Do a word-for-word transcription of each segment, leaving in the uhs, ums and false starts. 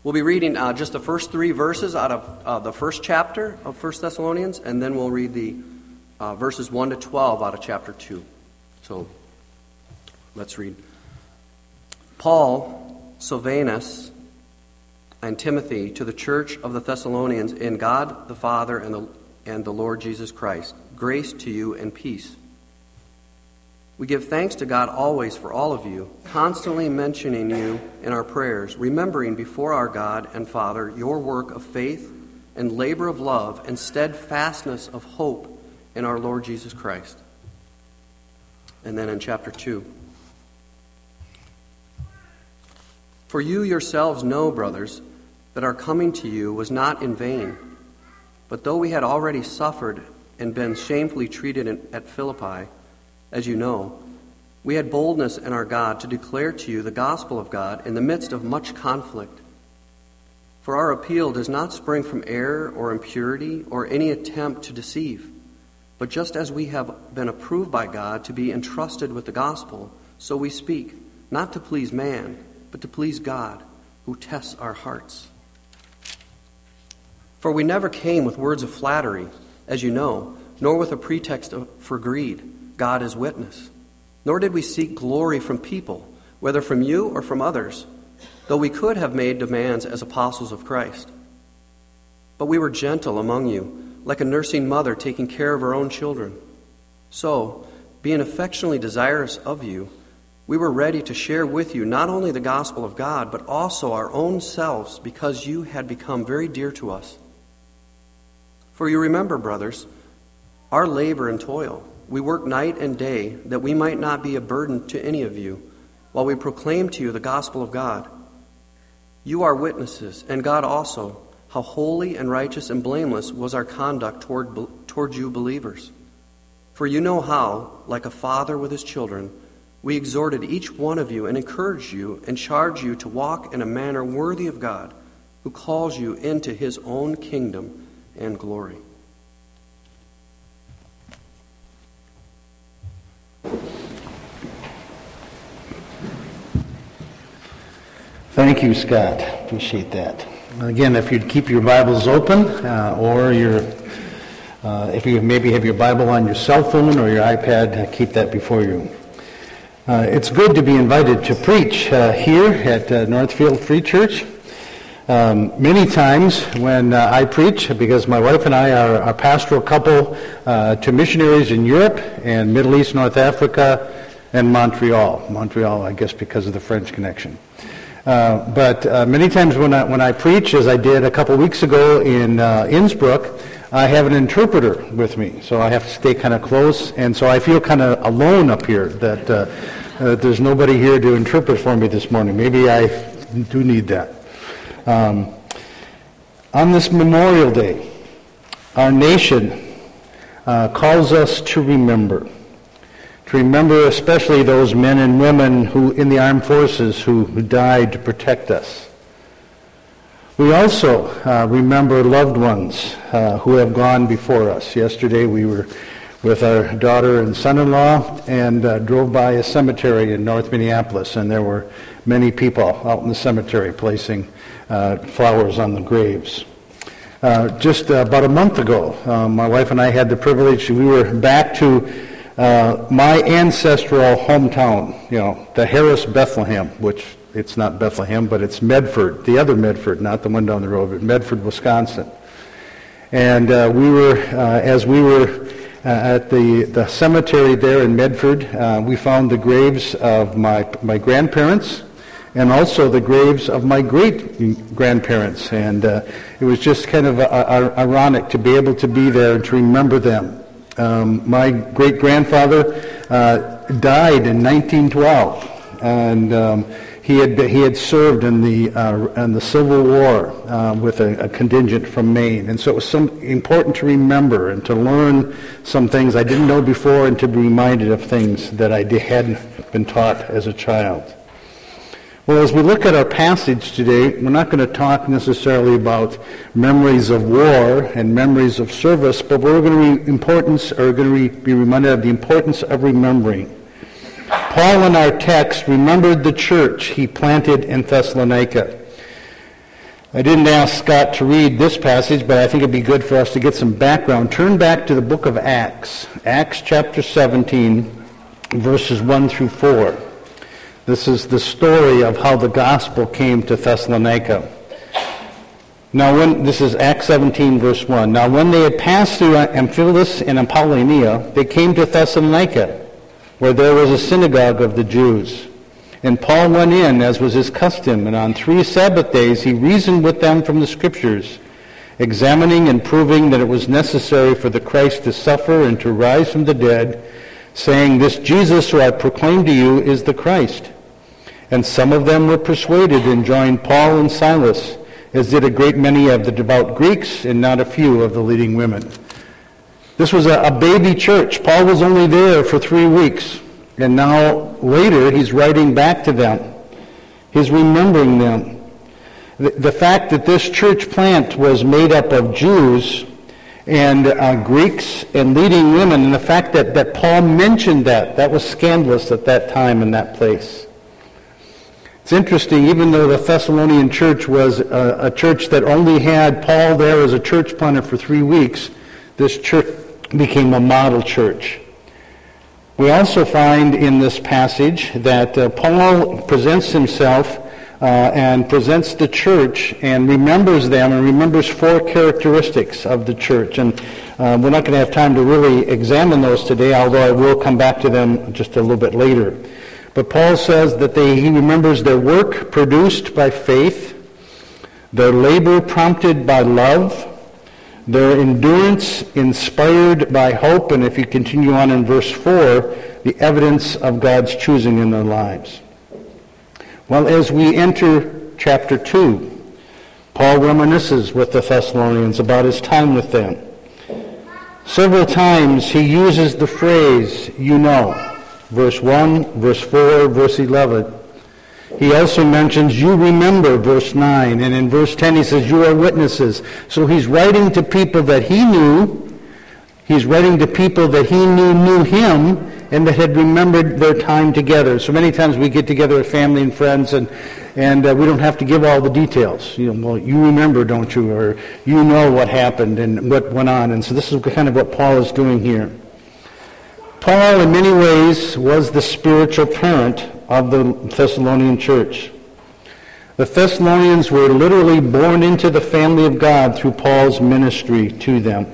We'll be reading uh, just the first three verses out of uh, the first chapter of First Thessalonians, and then we'll read the uh, verses one to twelve out of chapter two. So, let's read. Paul, Silvanus, and Timothy, to the church of the Thessalonians in God the Father and the, and the Lord Jesus Christ, grace to you and peace. We give thanks to God always for all of you, constantly mentioning you in our prayers, remembering before our God and Father your work of faith and labor of love and steadfastness of hope in our Lord Jesus Christ. And then in chapter two. For you yourselves know, brothers, that our coming to you was not in vain. But though we had already suffered and been shamefully treated in, at Philippi, as you know, we had boldness in our God to declare to you the gospel of God in the midst of much conflict. For our appeal does not spring from error or impurity or any attempt to deceive, but just as we have been approved by God to be entrusted with the gospel, so we speak, not to please man, but to please God, who tests our hearts. For we never came with words of flattery, as you know, nor with a pretext of, for greed. God is witness. Nor did we seek glory from people, whether from you or from others, though we could have made demands as apostles of Christ. But we were gentle among you, like a nursing mother taking care of her own children. So, being affectionately desirous of you, we were ready to share with you not only the gospel of God, but also our own selves, because you had become very dear to us. For you remember, brothers, our labor and toil. We work night and day that we might not be a burden to any of you, while we proclaim to you the gospel of God. You are witnesses, and God also, how holy and righteous and blameless was our conduct toward, toward you believers. For you know how, like a father with his children, we exhorted each one of you and encouraged you and charged you to walk in a manner worthy of God, who calls you into his own kingdom and glory. Thank you, Scott. Appreciate that. Again, if you'd keep your Bibles open, uh, or your, uh, if you maybe have your Bible on your cell phone or your iPad, uh, keep that before you. Uh, it's good to be invited to preach uh, here at uh, Northfield Free Church. Um, many times when uh, I preach, because my wife and I are a pastoral couple uh, to missionaries in Europe and Middle East, North Africa, and Montreal. Montreal, I guess, because of the French connection. Uh, but uh, many times when I, when I preach, as I did a couple weeks ago in uh, Innsbruck, I have an interpreter with me, so I have to stay kind of close, and so I feel kind of alone up here, that uh, uh, there's nobody here to interpret for me this morning. Maybe I do need that. Um, on this Memorial Day, our nation uh, calls us to remember. To remember especially those men and women who in the armed forces who, who died to protect us. We also uh, remember loved ones uh, who have gone before us. Yesterday we were with our daughter and son-in-law and uh, drove by a cemetery in North Minneapolis, and there were many people out in the cemetery placing uh, flowers on the graves. Uh, just uh, about a month ago, uh, my wife and I had the privilege, we were back to Uh, my ancestral hometown, you know, the Harris Bethlehem, which it's not Bethlehem, but it's Medford, the other Medford, not the one down the road, but Medford, Wisconsin. And uh, we were, uh, as we were uh, at the, the cemetery there in Medford, uh, we found the graves of my, my grandparents and also the graves of my great-grandparents. And uh, it was just kind of uh, ironic to be able to be there and to remember them. Um, my great-grandfather uh, died in nineteen twelve, and um, he had he had served in the uh, in the Civil War uh, with a, a contingent from Maine, and so it was some important to remember and to learn some things I didn't know before, and to be reminded of things that I hadn't been taught as a child. Well, as we look at our passage today, we're not going to talk necessarily about memories of war and memories of service, but we're going to be importance, or going to re, be reminded of the importance of remembering. Paul in our text remembered the church he planted in Thessalonica. I didn't ask Scott to read this passage, but I think it'd be good for us to get some background. Turn back to the book of Acts, Acts chapter seventeen, verses one through four. This is the story of how the gospel came to Thessalonica. Now, when this is Acts seventeen, verse one. Now, when they had passed through Amphipolis and Apollonia, they came to Thessalonica, where there was a synagogue of the Jews. And Paul went in, as was his custom, and on three Sabbath days he reasoned with them from the Scriptures, examining and proving that it was necessary for the Christ to suffer and to rise from the dead, saying, "This Jesus who I proclaim to you is the Christ." And some of them were persuaded and joined Paul and Silas, as did a great many of the devout Greeks and not a few of the leading women. This was a, a baby church. Paul was only there for three weeks. And now, later, he's writing back to them. He's remembering them. The, the fact that this church plant was made up of Jews and uh, Greeks and leading women, and the fact that, that Paul mentioned that, that was scandalous at that time in that place. It's interesting, even though the Thessalonian church was a, a church that only had Paul there as a church planter for three weeks, this church became a model church. We also find in this passage that uh, Paul presents himself uh, and presents the church and remembers them and remembers four characteristics of the church. And uh, we're not going to have time to really examine those today, although I will come back to them just a little bit later. But Paul says that they, he remembers their work produced by faith, their labor prompted by love, their endurance inspired by hope, and if you continue on in verse four, the evidence of God's choosing in their lives. Well, as we enter chapter two, Paul reminisces with the Thessalonians about his time with them. Several times he uses the phrase, "you know," verse one, verse four, verse eleven. He also mentions, "you remember," verse nine, and in verse ten he says, "you are witnesses." So he's writing to people that he knew, he's writing to people that he knew knew him, and that had remembered their time together. So many times we get together with family and friends, and and uh, we don't have to give all the details. You know, well, you remember, don't you? Or you know what happened and what went on. And so this is kind of what Paul is doing here. Paul, in many ways, was the spiritual parent of the Thessalonian church. The Thessalonians were literally born into the family of God through Paul's ministry to them.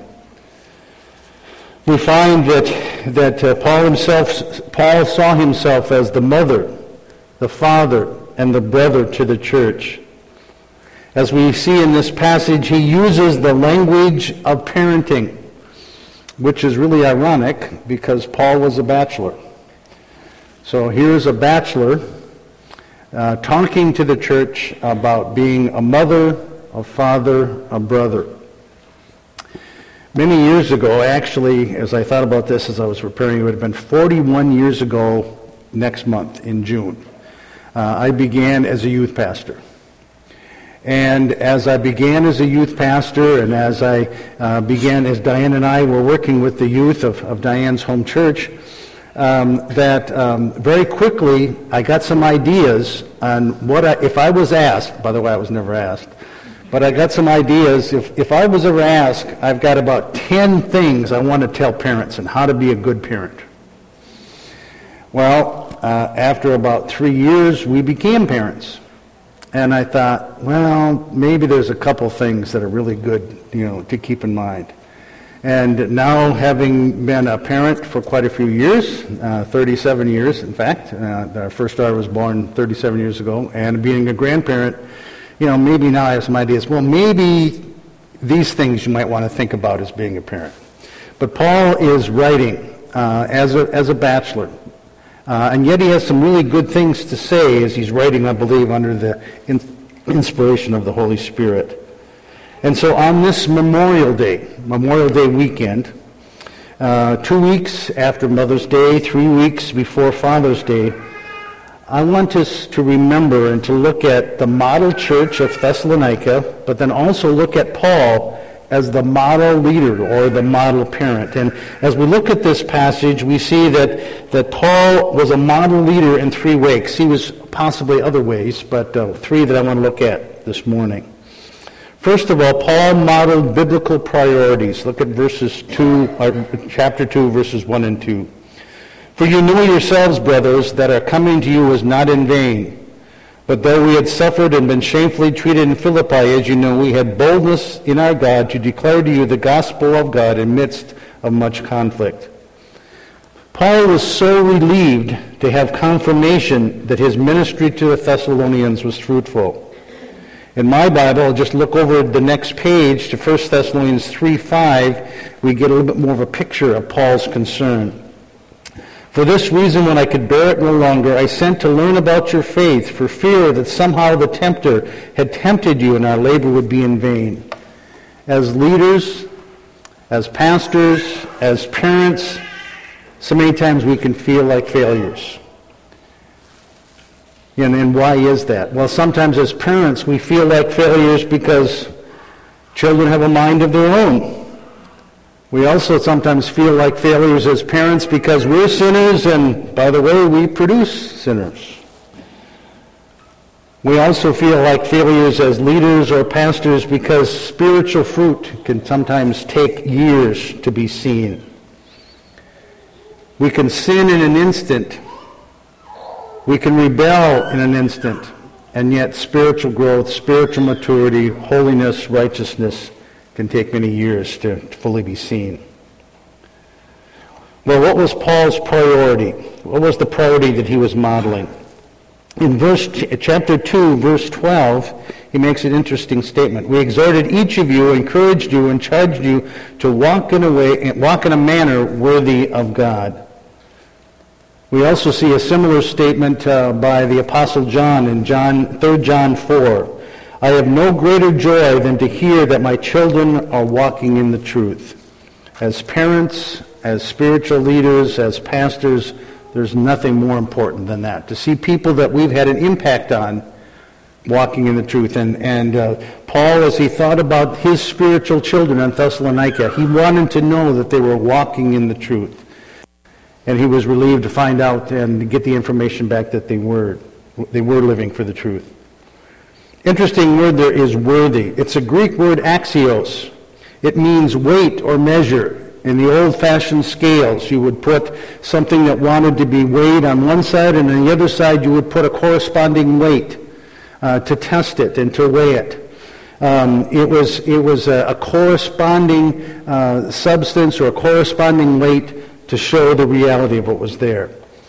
We find that that uh, Paul himself, Paul saw himself as the mother, the father, and the brother to the church. As we see in this passage, he uses the language of parenting, which is really ironic because Paul was a bachelor. So here's a bachelor uh, talking to the church about being a mother, a father, a brother. Many years ago, actually, as I thought about this as I was preparing, it would have been forty-one years ago next month in June. Uh, I began as a youth pastor. And as I began as a youth pastor, and as I uh, began, as Diane and I were working with the youth of, of Diane's home church, um, that um, very quickly I got some ideas on what I, if I was asked, by the way, I was never asked, but I got some ideas. If, if I was ever asked, I've got about ten things I want to tell parents on how to be a good parent. Well, uh, after about three years, we became parents. And I thought, well, maybe there's a couple things that are really good, you know, to keep in mind. And now, having been a parent for quite a few years, uh, thirty-seven years, in fact, uh, our first daughter was born thirty-seven years ago, and being a grandparent, you know, maybe now I have some ideas. Well, maybe these things you might want to think about as being a parent. But Paul is writing uh, as a as a bachelor. Uh, and yet he has some really good things to say as he's writing, I believe, under the in- inspiration of the Holy Spirit. And so on this Memorial Day, Memorial Day weekend, uh, two weeks after Mother's Day, three weeks before Father's Day, I want us to remember and to look at the model church of Thessalonica, but then also look at Paul as the model leader or the model parent. And as we look at this passage, we see that, that Paul was a model leader in three ways. He was possibly other ways, but uh, three that I want to look at this morning. First of all, Paul modeled biblical priorities. Look at verses two, or chapter two, verses one and two. For you know yourselves, brothers, that our coming to you was not in vain. But though we had suffered and been shamefully treated in Philippi, as you know, we had boldness in our God to declare to you the gospel of God in midst of much conflict. Paul was so relieved to have confirmation that his ministry to the Thessalonians was fruitful. In my Bible, I'll just look over the next page to First Thessalonians three five. We get a little bit more of a picture of Paul's concern. For this reason, when I could bear it no longer, I sent to learn about your faith, for fear that somehow the tempter had tempted you and our labor would be in vain. As leaders, as pastors, as parents, so many times we can feel like failures. And, and why is that? Well, sometimes as parents we feel like failures because children have a mind of their own. We also sometimes feel like failures as parents because we're sinners, and by the way, we produce sinners. We also feel like failures as leaders or pastors because spiritual fruit can sometimes take years to be seen. We can sin in an instant. We can rebel in an instant. And yet spiritual growth, spiritual maturity, holiness, righteousness can take many years to fully be seen. Well, what was Paul's priority? What was the priority that he was modeling? In verse chapter two, verse twelve, he makes an interesting statement. We exhorted each of you, encouraged you, and charged you to walk in a way, walk in a manner worthy of God. We also see a similar statement uh, by the Apostle John in John, Third John four. I have no greater joy than to hear that my children are walking in the truth. As parents, as spiritual leaders, as pastors, there's nothing more important than that. To see people that we've had an impact on walking in the truth. And, and uh, Paul, as he thought about his spiritual children in Thessalonica, he wanted to know that they were walking in the truth. And he was relieved to find out and get the information back that they were, they were living for the truth. Interesting word there is worthy. It's a Greek word axios. It means weight or measure. In the old-fashioned scales, you would put something that wanted to be weighed on one side, and on the other side you would put a corresponding weight uh, to test it and to weigh it. Um, it was it was a, a corresponding uh, substance or a corresponding weight to show the reality of what was there.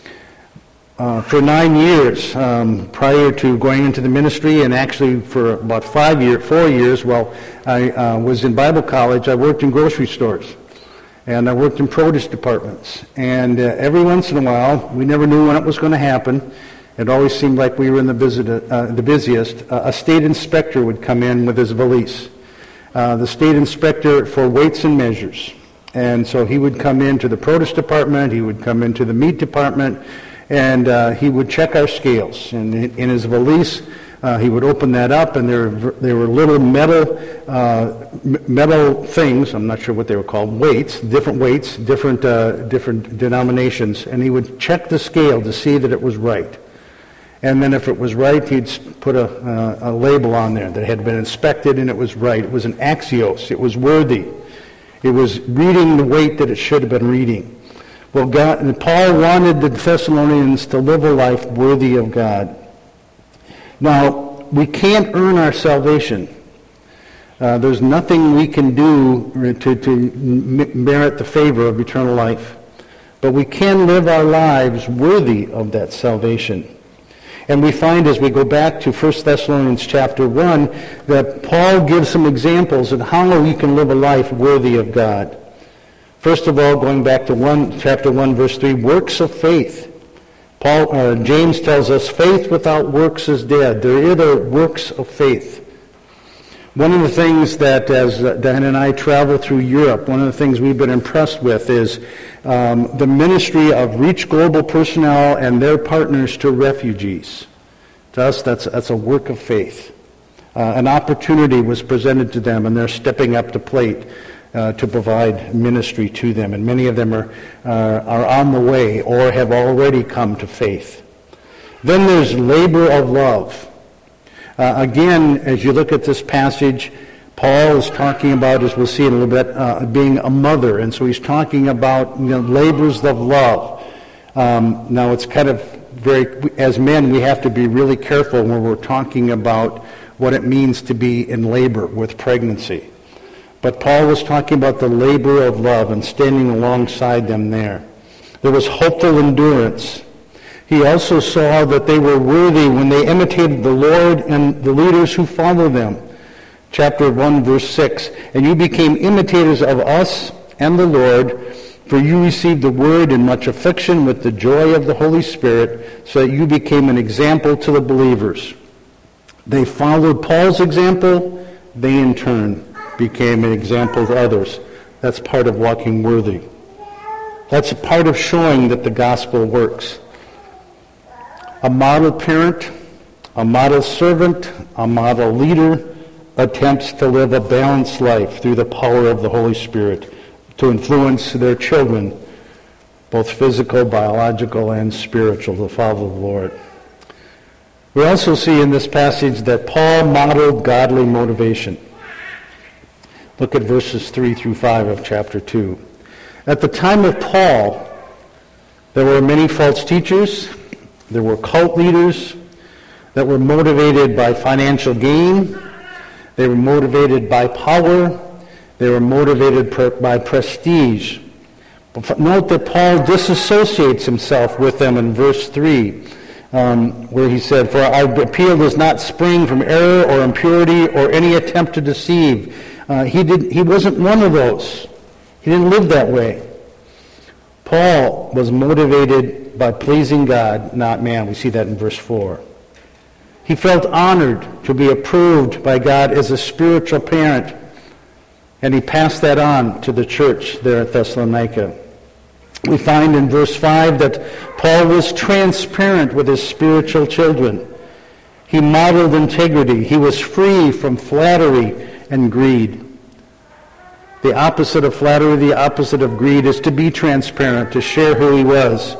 Uh, for nine years um, prior to going into the ministry, and actually for about five years, four years, while I uh, was in Bible college, I worked in grocery stores, and I worked in produce departments. And uh, every once in a while, we never knew when it was going to happen. It always seemed like we were in the, busy, uh, the busiest. Uh, a state inspector would come in with his valise, uh, the state inspector for weights and measures. And so he would come into the produce department, he would come into the meat department, and uh, he would check our scales. And in, in his valise, uh, he would open that up, and there, there were little metal uh, metal things, I'm not sure what they were called, weights, different weights, different uh, different denominations, and he would check the scale to see that it was right. And then if it was right, he'd put a, uh, a label on there that it had been inspected and it was right. It was an axios. It was worthy. It was reading the weight that it should have been reading. Well, God, and Paul wanted the Thessalonians to live a life worthy of God. Now, we can't earn our salvation. Uh, there's nothing we can do to, to merit the favor of eternal life. But we can live our lives worthy of that salvation. And we find as we go back to First Thessalonians chapter one that Paul gives some examples of how you can live a life worthy of God. First of all, going back to one, chapter one, verse three, works of faith. Paul, uh, James tells us, faith without works is dead. There are the works of faith. One of the things that, as Dan and I travel through Europe, one of the things we've been impressed with is um, the ministry of Reach Global personnel and their partners to refugees. To us, that's, that's a work of faith. Uh, an opportunity was presented to them, and they're stepping up to plate uh, to provide ministry to them. And many of them are, uh, are on the way or have already come to faith. Then there's labor of love. Uh, again, as you look at this passage, Paul is talking about, as we'll see in a little bit, uh, being a mother, and so he's talking about, you know, labors of love. Um, now, it's kind of very, as men, we have to be really careful when we're talking about what it means to be in labor with pregnancy. But Paul was talking about the labor of love and standing alongside them there. There was hopeful endurance. He also saw that they were worthy when they imitated the Lord and the leaders who follow them. Chapter one, verse six, "And you became imitators of us and the Lord, for you received the word in much affliction with the joy of the Holy Spirit, so that you became an example to the believers." They followed Paul's example. They, in turn, became an example to others. That's part of walking worthy. That's a part of showing that the gospel works. A model parent, a model servant, a model leader attempts to live a balanced life through the power of the Holy Spirit to influence their children, both physical, biological, and spiritual, to follow the Lord. We also see in this passage that Paul modeled godly motivation. Look at verses three through five of chapter two. At the time of Paul, there were many false teachers. There were cult leaders that were motivated by financial gain. They were motivated by power. They were motivated by prestige. But note that Paul disassociates himself with them in verse three, um, where he said, "For our appeal does not spring from error or impurity or any attempt to deceive." Uh, he did. He wasn't one of those. He didn't live that way. Paul was motivated by pleasing God, not man. We see that in verse four. He felt honored to be approved by God as a spiritual parent, and he passed that on to the church there at Thessalonica. We find in verse five that Paul was transparent with his spiritual children. He modeled integrity. He was free from flattery and greed. The opposite of flattery, the opposite of greed, is to be transparent, to share who he was.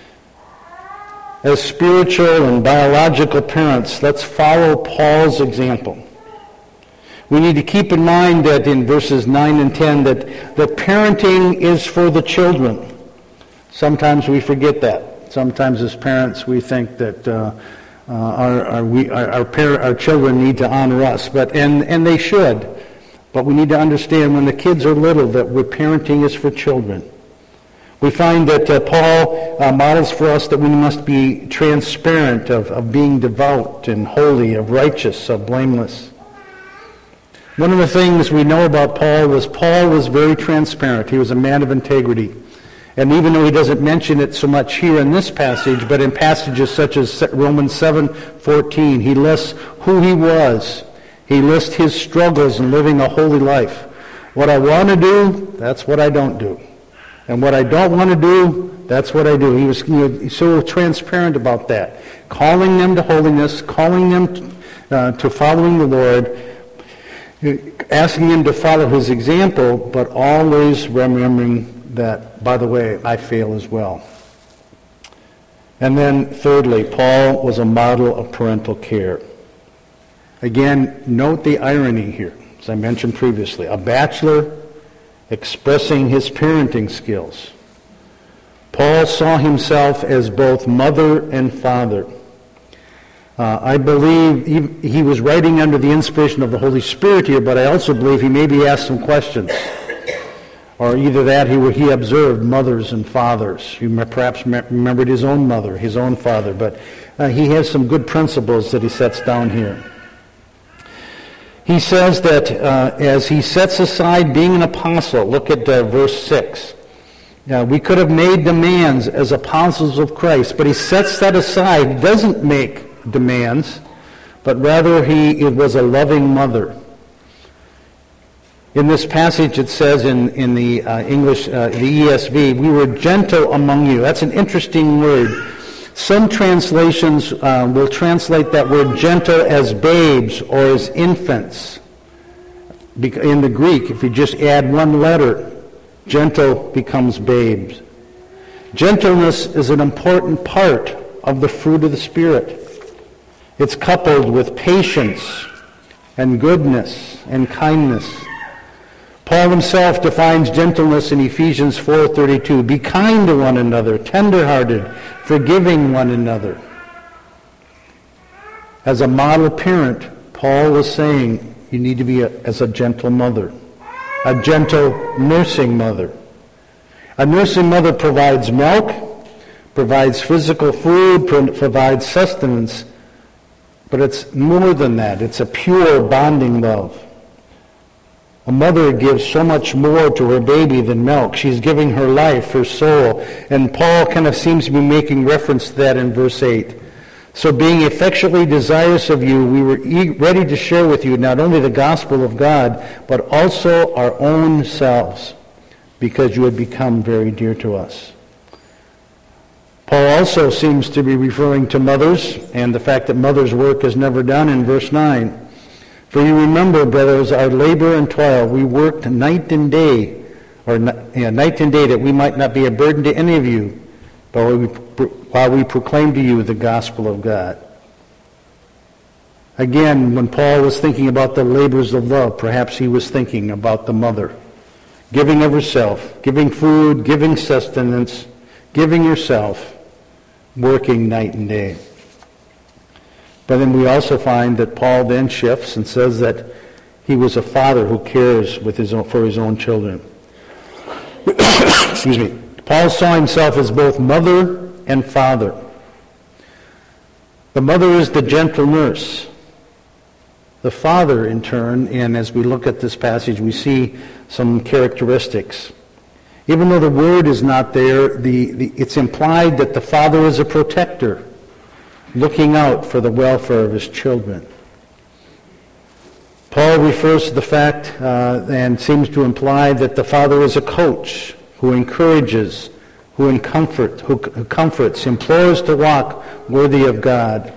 As spiritual and biological parents, let's follow Paul's example. We need to keep in mind that in verses nine and ten that, that parenting is for the children. Sometimes we forget that. Sometimes as parents we think that uh, uh, our, our, we, our, our, parent, our children need to honor us, but and, and they should. But we need to understand when the kids are little that parenting is for children. We find that uh, Paul uh, models for us that we must be transparent, of, of being devout and holy, of righteous, of blameless. One of the things we know about Paul was Paul was very transparent. He was a man of integrity. And even though he doesn't mention it so much here in this passage, but in passages such as Romans seven fourteen, he lists who he was. He lists his struggles in living a holy life. What I want to do, that's what I don't do. And what I don't want to do, that's what I do. He was, you know, so transparent about that. Calling them to holiness, calling them to, uh, to following the Lord, asking them to follow his example, but always remembering that, by the way, I fail as well. And then, thirdly, Paul was a model of parental care. Again, note the irony here, as I mentioned previously. A bachelor expressing his parenting skills. Paul saw himself as both mother and father. Uh, I believe he, he was writing under the inspiration of the Holy Spirit here, but I also believe he maybe asked some questions. Or either that, he, he observed mothers and fathers. He perhaps remembered his own mother, his own father, but uh, he has some good principles that he sets down here. He says that uh, as he sets aside being an apostle, look at uh, verse six. Uh, we could have made demands as apostles of Christ, but he sets that aside. He doesn't make demands, but rather he it was a loving mother. In this passage it says in, in the uh, English, uh, the E S V, we were gentle among you. That's an interesting word. Some translations uh, will translate that word gentle as babes or as infants. In the Greek, if you just add one letter, gentle becomes babes. Gentleness is an important part of the fruit of the Spirit. It's coupled with patience and goodness and kindness. Paul himself defines gentleness in Ephesians four thirty-two. Be kind to one another, tender-hearted, forgiving one another. As a model parent, Paul was saying you need to be a, as a gentle mother, a gentle nursing mother. A nursing mother provides milk, provides physical food, provides sustenance, but it's more than that. It's a pure bonding love. A mother gives so much more to her baby than milk. She's giving her life, her soul. And Paul kind of seems to be making reference to that in verse eight. So being effectually desirous of you, we were e- ready to share with you not only the gospel of God, but also our own selves, because you had become very dear to us. Paul also seems to be referring to mothers and the fact that mothers' work is never done in verse nine. For you remember, brothers, our labor and toil. We worked night and day, or yeah, night and day, that we might not be a burden to any of you, but we, while we proclaim to you the gospel of God. Again, when Paul was thinking about the labors of love, perhaps he was thinking about the mother, giving of herself, giving food, giving sustenance, giving yourself, working night and day. But then we also find that Paul then shifts and says that he was a father who cares with his own, for his own children. Excuse me. Paul saw himself as both mother and father. The mother is the gentle nurse. The father, in turn, and as we look at this passage, we see some characteristics. Even though the word is not there, the, the, it's implied that the father is a protector, looking out for the welfare of his children. Paul refers to the fact uh, and seems to imply that the father is a coach who encourages, who, comfort, who comforts, implores to walk worthy of God.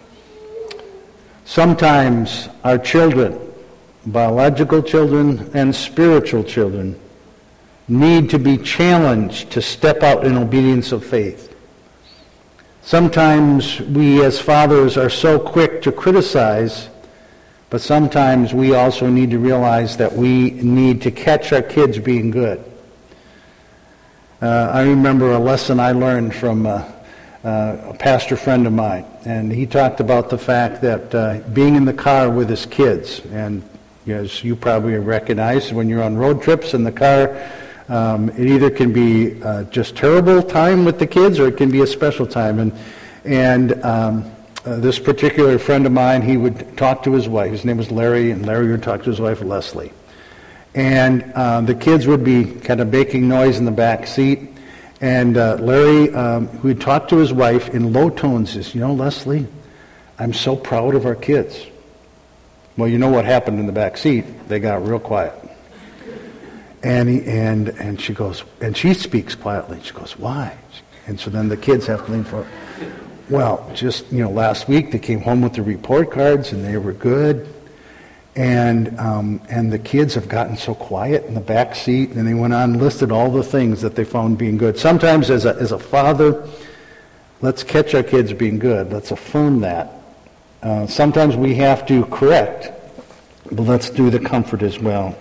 Sometimes our children, biological children and spiritual children, need to be challenged to step out in obedience of faith. Sometimes we as fathers are so quick to criticize, but sometimes we also need to realize that we need to catch our kids being good. Uh, I remember a lesson I learned from uh, uh, a pastor friend of mine, and he talked about the fact that uh, being in the car with his kids, and as you probably recognize, when you're on road trips in the car, Um, it either can be uh, just terrible time with the kids, or it can be a special time. And and um, uh, this particular friend of mine, he would talk to his wife. His name was Larry, and Larry would talk to his wife, Leslie. And uh, the kids would be kind of making noise in the back seat. And uh, Larry um, would talk to his wife in low tones. Says, "You know, Leslie, I'm so proud of our kids." Well, you know what happened in the back seat? They got real quiet. And he, and and she goes, and she speaks quietly. She goes, "Why?" And so then the kids have to lean forward. Well, just, you know, last week they came home with the report cards and they were good. And um, and the kids have gotten so quiet in the back seat, and they went on and listed all the things that they found being good. Sometimes as a as a father, let's catch our kids being good. Let's affirm that. Uh, sometimes we have to correct, but let's do the comfort as well.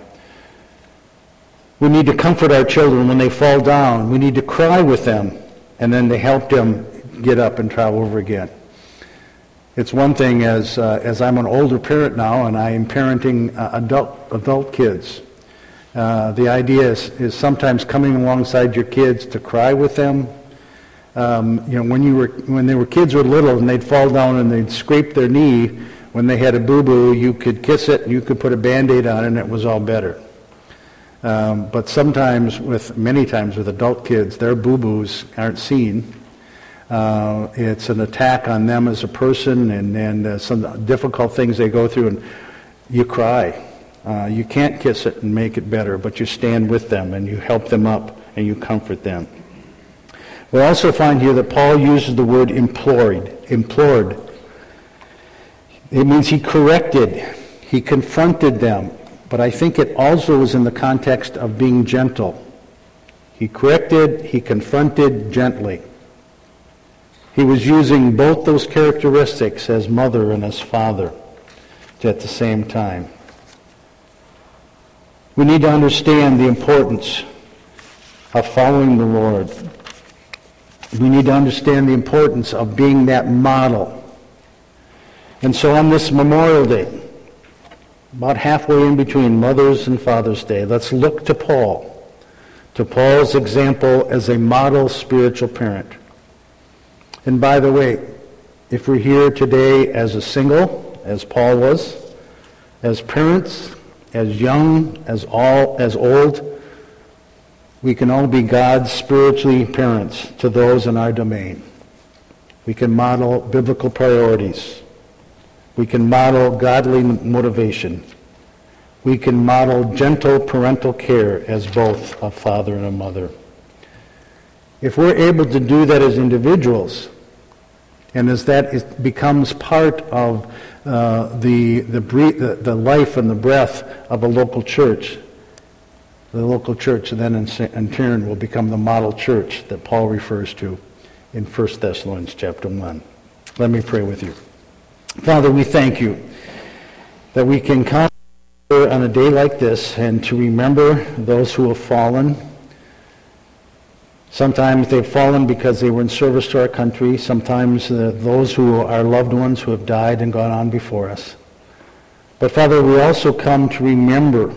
We need to comfort our children when they fall down. We need to cry with them, and then to help them get up and try over again. It's one thing as uh, as I'm an older parent now, and I am parenting uh, adult adult kids. Uh, the idea is, is sometimes coming alongside your kids to cry with them. Um, you know, when you were when they were kids were little and they'd fall down and they'd scrape their knee when they had a boo-boo, you could kiss it and you could put a Band-Aid on it and it was all better. Um, but sometimes, with many times with adult kids, their boo-boos aren't seen. Uh, it's an attack on them as a person, and, and uh, some difficult things they go through, and you cry. Uh, you can't kiss it and make it better, but you stand with them and you help them up and you comfort them. We also find here that Paul uses the word implored. Implored. It means he corrected, he confronted them. But I think it also was in the context of being gentle. He corrected, he confronted gently. He was using both those characteristics as mother and as father at the same time. We need to understand the importance of following the Lord. We need to understand the importance of being that model. And so on this Memorial Day, about halfway in between Mother's and Father's Day, let's look to Paul, to Paul's example as a model spiritual parent. And by the way, if we're here today as a single, as Paul was, as parents, as young, as all, as old, we can all be God's spiritually parents to those in our domain. We can model biblical priorities. We can model godly motivation. We can model gentle parental care as both a father and a mother. If we're able to do that as individuals, and as that is, becomes part of uh, the, the, the, the life and the breath of a local church, the local church then in, in turn will become the model church that Paul refers to in First Thessalonians chapter one. Let me pray with you. Father, we thank you that we can come on a day like this and to remember those who have fallen. Sometimes they've fallen because they were in service to our country. Sometimes uh, those who are loved ones who have died and gone on before us. But Father, we also come to remember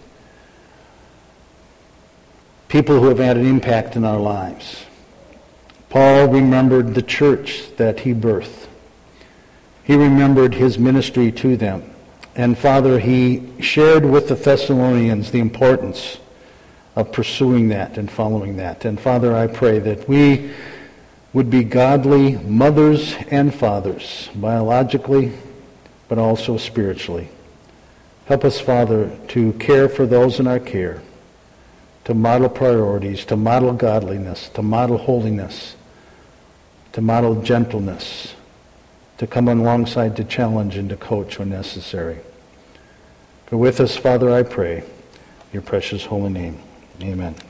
people who have had an impact in our lives. Paul remembered the church that he birthed. He remembered his ministry to them. And Father, he shared with the Thessalonians the importance of pursuing that and following that. And Father, I pray that we would be godly mothers and fathers, biologically, but also spiritually. Help us, Father, to care for those in our care, to model priorities, to model godliness, to model holiness, to model gentleness, to come alongside to challenge and to coach when necessary. Go with us, Father, I pray, in your precious holy name. Amen.